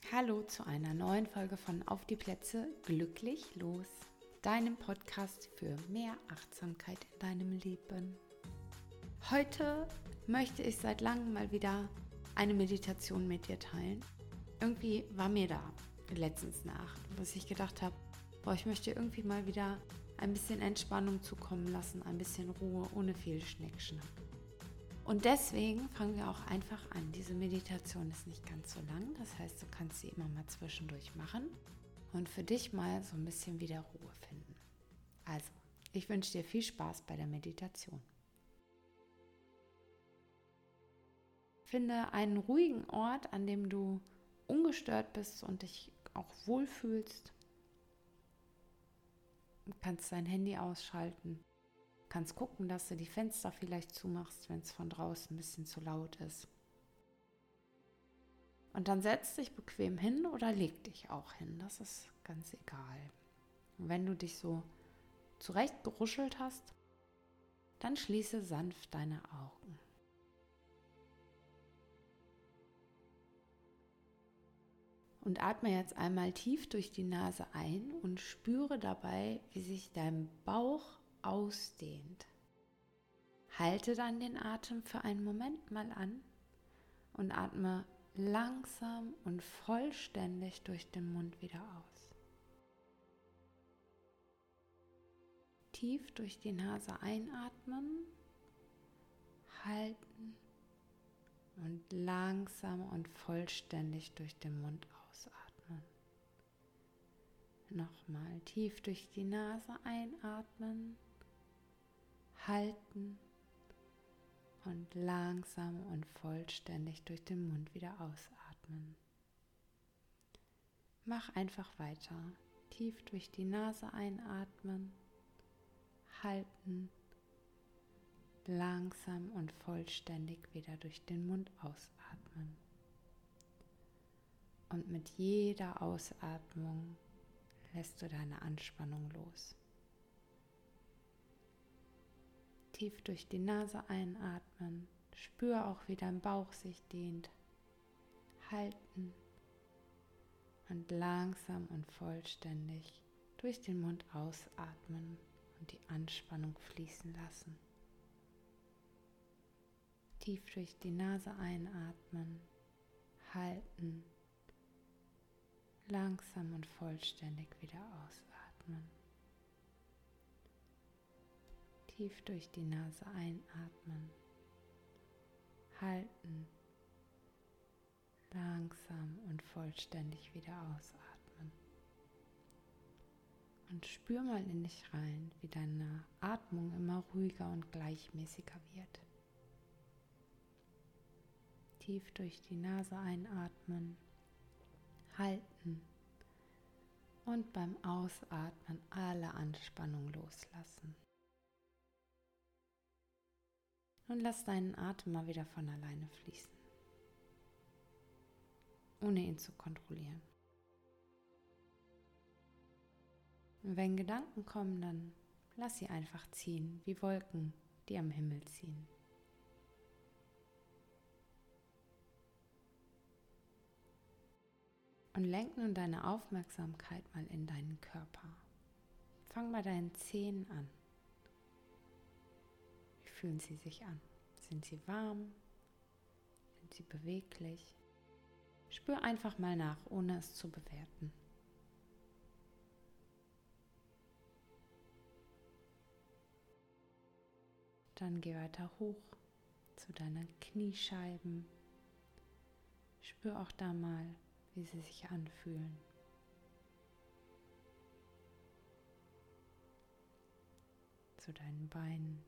Hallo zu einer neuen Folge von Auf die Plätze, glücklich los, deinem Podcast für mehr Achtsamkeit in deinem Leben. Heute möchte ich seit langem mal wieder eine Meditation mit dir teilen. Irgendwie war mir da letztens Nacht, dass ich gedacht habe, ich möchte irgendwie mal wieder ein bisschen Entspannung zukommen lassen, ein bisschen Ruhe, ohne viel Schnickschnack. Und deswegen fangen wir auch einfach an. Diese Meditation ist nicht ganz so lang, das heißt, du kannst sie immer mal zwischendurch machen und für dich mal so ein bisschen wieder Ruhe finden. Also, ich wünsche dir viel Spaß bei der Meditation. Finde einen ruhigen Ort, an dem du ungestört bist und dich auch wohlfühlst. Du kannst dein Handy ausschalten. Kannst gucken, dass du die Fenster vielleicht zumachst, wenn es von draußen ein bisschen zu laut ist. Und dann setz dich bequem hin oder leg dich auch hin, das ist ganz egal. Und wenn du dich so zurecht geruschelt hast, dann schließe sanft deine Augen. Und atme jetzt einmal tief durch die Nase ein und spüre dabei, wie sich dein Bauch ausdehnt. Halte dann den Atem für einen Moment mal an und atme langsam und vollständig durch den Mund wieder aus. Tief durch die Nase einatmen, halten und langsam und vollständig durch den Mund ausatmen. Nochmal tief durch die Nase einatmen, halten und langsam und vollständig durch den Mund wieder ausatmen. Mach einfach weiter. Tief durch die Nase einatmen, halten, langsam und vollständig wieder durch den Mund ausatmen. Und mit jeder Ausatmung lässt du deine Anspannung los. Tief durch die Nase einatmen, spür auch, wie dein Bauch sich dehnt. Halten und langsam und vollständig durch den Mund ausatmen und die Anspannung fließen lassen. Tief durch die Nase einatmen, halten, langsam und vollständig wieder ausatmen. Tief durch die Nase einatmen, halten, langsam und vollständig wieder ausatmen. Und spür mal in dich rein, wie deine Atmung immer ruhiger und gleichmäßiger wird. Tief durch die Nase einatmen, halten und beim Ausatmen alle Anspannung loslassen. Und lass deinen Atem mal wieder von alleine fließen, ohne ihn zu kontrollieren. Und wenn Gedanken kommen, dann lass sie einfach ziehen, wie Wolken, die am Himmel ziehen. Und lenk nun deine Aufmerksamkeit mal in deinen Körper. Fang bei deinen Zehen an. Wie fühlen sie sich an? Sind sie warm? Sind sie beweglich? Spür einfach mal nach, ohne es zu bewerten. Dann geh weiter hoch zu deinen Kniescheiben. Spür auch da mal, wie sie sich anfühlen. Zu deinen Beinen.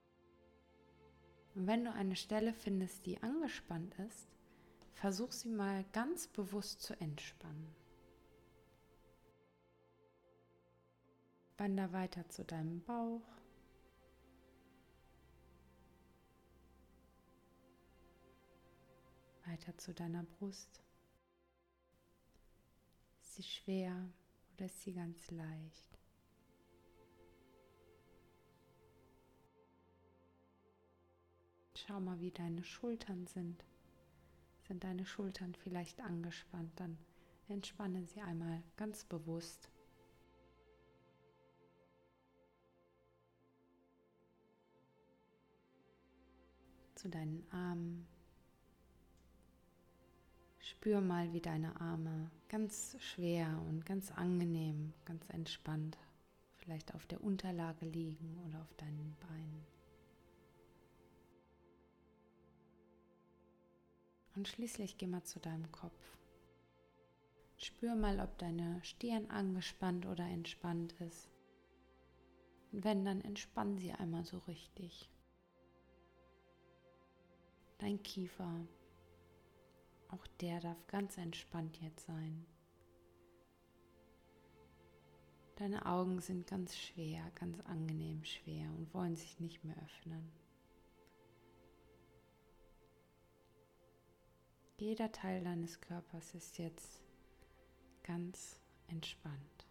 Und wenn du eine Stelle findest, die angespannt ist, versuch sie mal ganz bewusst zu entspannen. Wander weiter zu deinem Bauch. Weiter zu deiner Brust. Ist sie schwer oder ist sie ganz leicht? Schau mal, wie deine Schultern sind. Sind deine Schultern vielleicht angespannt, dann Entspanne sie einmal ganz bewusst. Zu deinen Armen. Spür mal, wie deine Arme ganz schwer und ganz angenehm, ganz entspannt vielleicht auf der Unterlage liegen oder auf deinen Beinen. Und schließlich geh mal zu deinem Kopf. Spür mal, ob deine Stirn angespannt oder entspannt ist. Und wenn, dann entspann sie einmal so richtig. Dein Kiefer, auch der darf ganz entspannt jetzt sein. Deine Augen sind ganz schwer, ganz angenehm schwer und wollen sich nicht mehr öffnen. Jeder Teil deines Körpers ist jetzt ganz entspannt.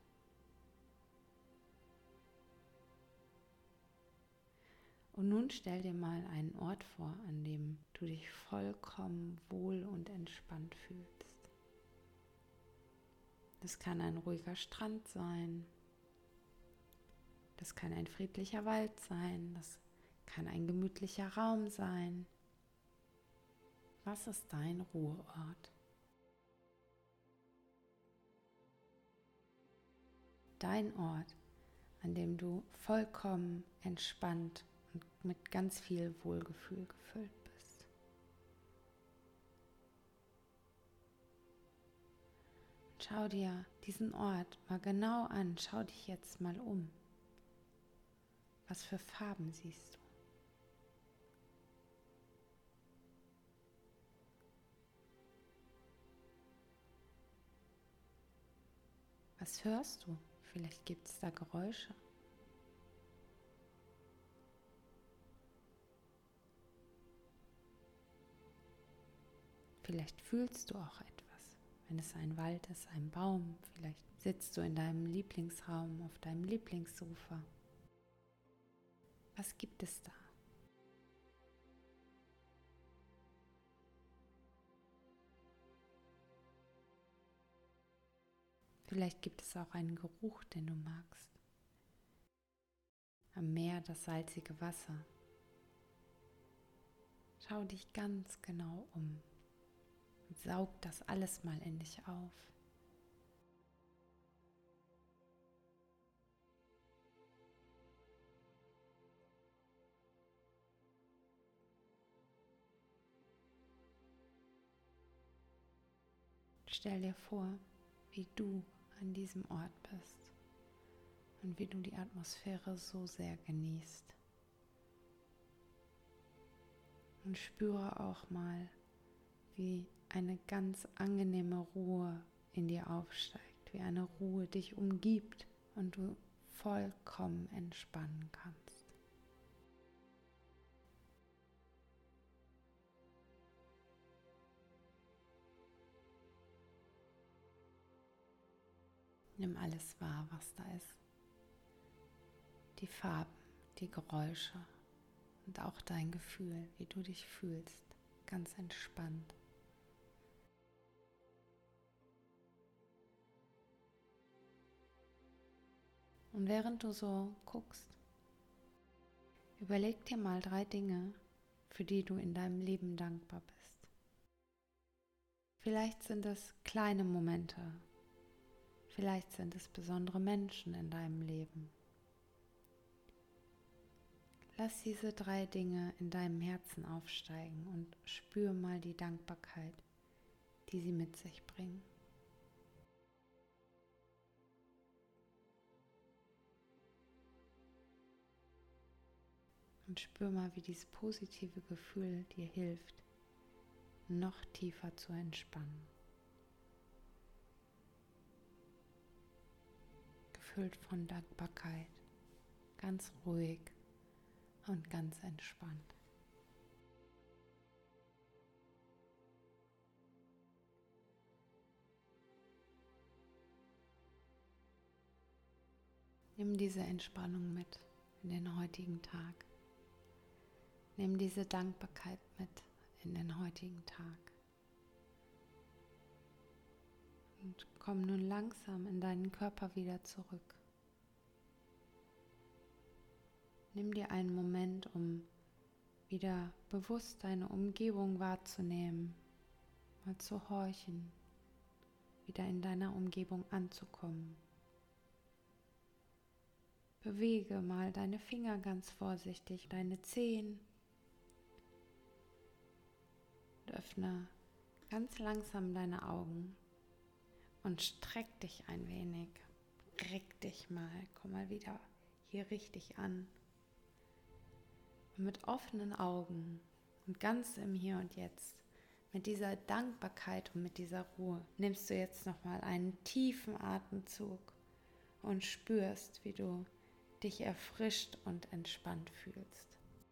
Und nun stell dir mal einen Ort vor, an dem du dich vollkommen wohl und entspannt fühlst. Das kann ein ruhiger Strand sein, das kann ein friedlicher Wald sein, das kann ein gemütlicher Raum sein. Was ist dein Ruheort? Dein Ort, an dem du vollkommen entspannt und mit ganz viel Wohlgefühl gefüllt bist. Schau dir diesen Ort mal genau an, schau dich jetzt mal um. Was für Farben siehst du? Was hörst du? Vielleicht gibt es da Geräusche. Vielleicht fühlst du auch etwas. Wenn es ein Wald ist, ein Baum, vielleicht sitzt du in deinem Lieblingsraum, auf deinem Lieblingssofa. Was gibt es da? Vielleicht gibt es auch einen Geruch, den du magst. Am Meer das salzige Wasser. Schau dich ganz genau um und saug das alles mal in dich auf. Stell dir vor, wie du an diesem Ort bist und wie du die Atmosphäre so sehr genießt. Und spüre auch mal, wie eine ganz angenehme Ruhe in dir aufsteigt, wie eine Ruhe dich umgibt und du vollkommen entspannen kannst. Nimm alles wahr, was da ist. Die Farben, die Geräusche und auch dein Gefühl, wie du dich fühlst, ganz entspannt. Und während du so guckst, überleg dir mal 3 Dinge, für die du in deinem Leben dankbar bist. Vielleicht sind es kleine Momente, vielleicht sind es besondere Menschen in deinem Leben. Lass diese 3 Dinge in deinem Herzen aufsteigen und spür mal die Dankbarkeit, die sie mit sich bringen. Und spür mal, wie dieses positive Gefühl dir hilft, noch tiefer zu entspannen. Gefüllt von Dankbarkeit, ganz ruhig und ganz entspannt. Nimm diese Entspannung mit in den heutigen Tag. Nimm diese Dankbarkeit mit in den heutigen Tag. Und komm nun langsam in deinen Körper wieder zurück. Nimm dir einen Moment, um wieder bewusst deine Umgebung wahrzunehmen, mal zu horchen, wieder in deiner Umgebung anzukommen. Bewege mal deine Finger ganz vorsichtig, deine Zehen und öffne ganz langsam deine Augen und streck dich ein wenig. Reck dich mal, komm mal wieder hier richtig an. Und mit offenen Augen und ganz im Hier und Jetzt, mit dieser Dankbarkeit und mit dieser Ruhe, nimmst du jetzt nochmal einen tiefen Atemzug und spürst, wie du dich erfrischt und entspannt fühlst.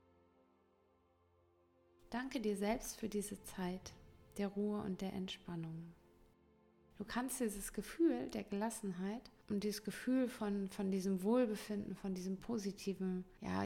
Danke dir selbst für diese Zeit der Ruhe und der Entspannung. Du kannst dieses Gefühl der Gelassenheit und dieses Gefühl von diesem Wohlbefinden, von diesen positiven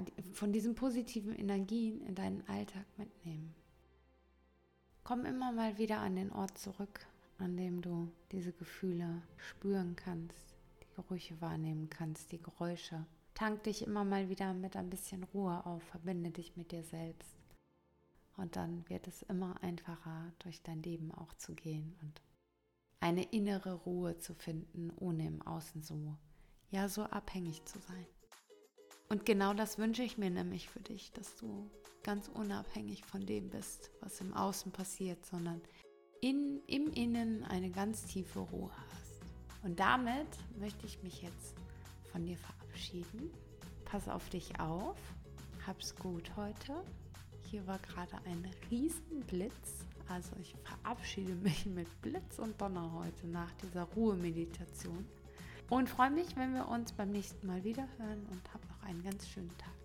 Energien in deinen Alltag mitnehmen. Komm immer mal wieder an den Ort zurück, an dem du diese Gefühle spüren kannst, die Gerüche wahrnehmen kannst, die Geräusche. Tank dich immer mal wieder mit ein bisschen Ruhe auf, verbinde dich mit dir selbst. Und dann wird es immer einfacher, durch dein Leben auch zu gehen und eine innere Ruhe zu finden, ohne im Außen so abhängig zu sein. Und genau das wünsche ich mir nämlich für dich, dass du ganz unabhängig von dem bist, was im Außen passiert, sondern im Innen eine ganz tiefe Ruhe hast. Und damit möchte ich mich jetzt von dir verabschieden. Pass auf dich auf, hab's gut heute. Hier war gerade ein Riesenblitz, also ich verabschiede mich mit Blitz und Donner heute nach dieser Ruhemeditation und freue mich, wenn wir uns beim nächsten Mal wieder hören und hab noch einen ganz schönen Tag.